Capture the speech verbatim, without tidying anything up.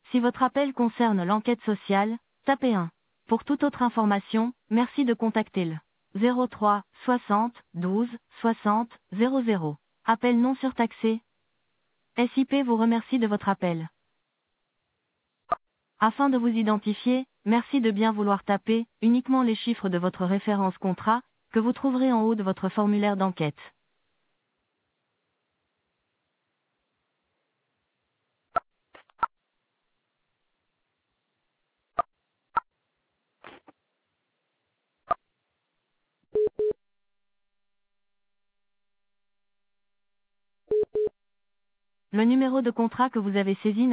Si votre appel concerne l'enquête sociale, tapez un. Pour toute autre information, merci de contacter le zéro trois soixante douze soixante zéro zéro. Appel non surtaxé. S I P vous remercie de votre appel. Afin de vous identifier, merci de bien vouloir taper uniquement les chiffres de votre référence contrat, que vous trouverez en haut de votre formulaire d'enquête. Le numéro de contrat que vous avez saisi